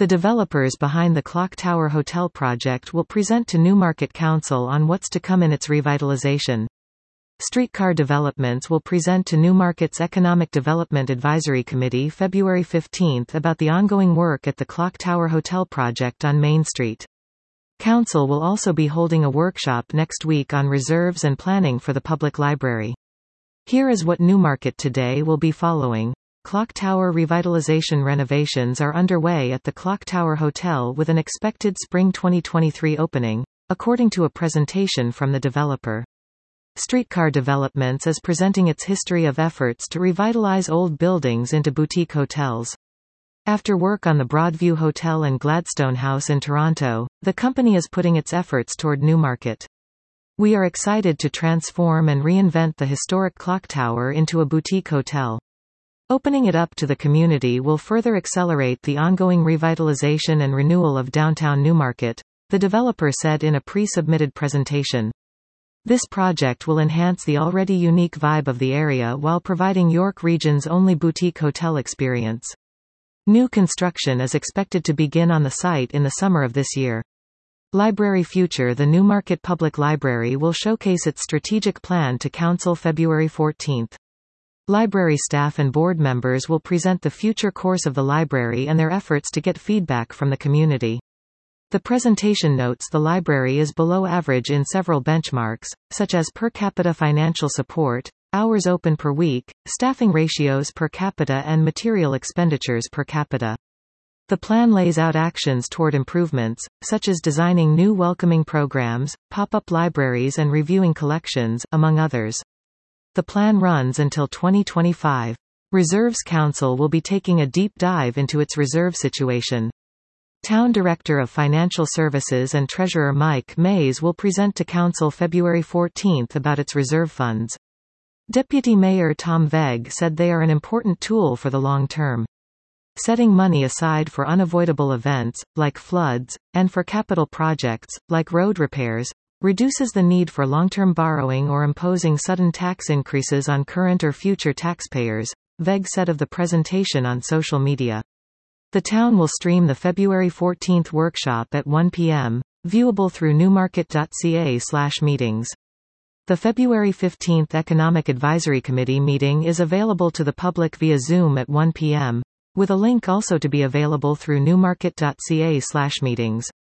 The developers behind the Clock Tower Hotel project will present to Newmarket Council on what's to come in its revitalization. Streetcar Developments will present to Newmarket's Economic Development Advisory Committee February 15 about the ongoing work at the Clock Tower Hotel project on Main Street. Council will also be holding a workshop next week on reserves and planning for the public library. Here is what Newmarket Today will be following. Clock Tower revitalization renovations are underway at the Clock Tower Hotel with an expected spring 2023 opening, according to a presentation from the developer. Streetcar Developments is presenting its history of efforts to revitalize old buildings into boutique hotels. After work on the Broadview Hotel and Gladstone House in Toronto, the company is putting its efforts toward Newmarket. We are excited to transform and reinvent the historic Clock Tower into a boutique hotel. Opening it up to the community will further accelerate the ongoing revitalization and renewal of downtown Newmarket, the developer said in a pre-submitted presentation. This project will enhance the already unique vibe of the area while providing York Region's only boutique hotel experience. New construction is expected to begin on the site in the summer of this year. Library Future. The Newmarket Public Library will showcase its strategic plan to Council February 14. Library staff and board members will present the future course of the library and their efforts to get feedback from the community. The presentation notes the library is below average in several benchmarks, such as per capita financial support, hours open per week, staffing ratios per capita and material expenditures per capita. The plan lays out actions toward improvements, such as designing new welcoming programs, pop-up libraries and reviewing collections, among others. The plan runs until 2025. Reserves Council will be taking a deep dive into its reserve situation. Town Director of Financial Services and Treasurer Mike Mays will present to Council February 14 about its reserve funds. Deputy Mayor Tom Vegg said they are an important tool for the long term. Setting money aside for unavoidable events, like floods, and for capital projects, like road repairs, reduces the need for long-term borrowing or imposing sudden tax increases on current or future taxpayers, Vegg said of the presentation on social media. The town will stream the February 14 workshop at 1 p.m., viewable through newmarket.ca/meetings. The February 15 Economic Advisory Committee meeting is available to the public via Zoom at 1 p.m., with a link also to be available through newmarket.ca/meetings.